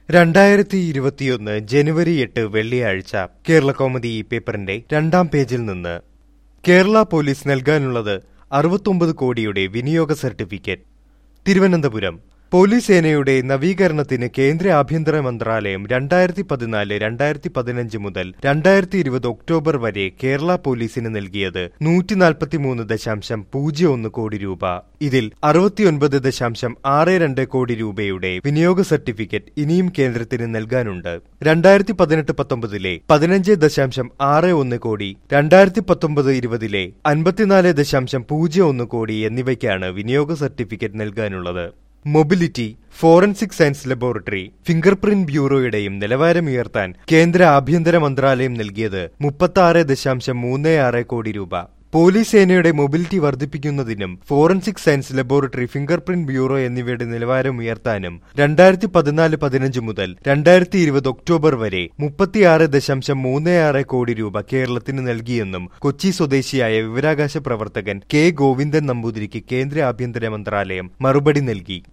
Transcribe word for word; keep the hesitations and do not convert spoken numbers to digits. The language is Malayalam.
രണ്ടായിരത്തി ഇരുപത്തിയൊന്ന് ജനുവരി എട്ട് വെള്ളിയാഴ്ച കേരളകൗമുദി ഈ പേപ്പറിന്റെ രണ്ടാം പേജിൽ നിന്ന് കേരള പോലീസ് നൽകാനുള്ളത് അറുപത്തൊമ്പത് കോടിയുടെ വിനിയോഗ സർട്ടിഫിക്കറ്റ്. തിരുവനന്തപുരം പോലീസ് സേനയുടെ നവീകരണത്തിന് കേന്ദ്ര ആഭ്യന്തര മന്ത്രാലയം രണ്ടായിരത്തി പതിനാല് രണ്ടായിരത്തി പതിനഞ്ച് മുതൽ രണ്ടായിരത്തി ഇരുപത് ഒക്ടോബർ വരെ കേരള പോലീസിന് നൽകിയത് നൂറ്റി നാൽപ്പത്തിമൂന്ന് ദശാംശം പൂജ്യം ഒന്ന് കോടി രൂപ. ഇതിൽ അറുപത്തിയൊൻപത് ദശാംശം ആറ് രണ്ട് കോടി രൂപയുടെ വിനിയോഗ സർട്ടിഫിക്കറ്റ് ഇനിയും കേന്ദ്രത്തിന് നൽകാനുണ്ട്. രണ്ടായിരത്തി പതിനെട്ട് പത്തൊമ്പതിലെ പതിനഞ്ച് ദശാംശം ആറ് ഒന്ന് കോടി, രണ്ടായിരത്തി പത്തൊമ്പത് ഇരുപതിലെ അൻപത്തിനാല് ദശാംശം പൂജ്യം ഒന്ന് കോടി എന്നിവയ്ക്കാണ് വിനിയോഗ സർട്ടിഫിക്കറ്റ് നൽകാനുള്ളത്. Mobility, forensic science laboratory, finger print ബ്യൂറോയുടെയും നിലവാരമുയർത്താൻ കേന്ദ്ര ആഭ്യന്തര മന്ത്രാലയം നൽകിയത് മുപ്പത്തി ആറ് ദശാംശം മൂന്ന് ആറ് കോടി രൂപ. പോലീസ് സേനയുടെ മൊബിലിറ്റി വർദ്ധിപ്പിക്കുന്നതിനും forensic science laboratory, finger print bureau എന്നിവയുടെ നിലവാരം ഉയർത്താനും രണ്ടായിരത്തി പതിനാല് പതിനഞ്ച് മുതൽ രണ്ടായിരത്തി ഇരുപത് ഒക്ടോബർ വരെ മുപ്പത്തിയാറ് ദശാംശം മൂന്ന് ആറ് കോടി രൂപ കേരളത്തിന് നൽകിയെന്നും കൊച്ചി സ്വദേശിയായ വിവരാവകാശ പ്രവർത്തകൻ കെ ഗോവിന്ദൻ നമ്പൂതിരിക്ക് കേന്ദ്ര ആഭ്യന്തര മന്ത്രാലയം മറുപടി നൽകി.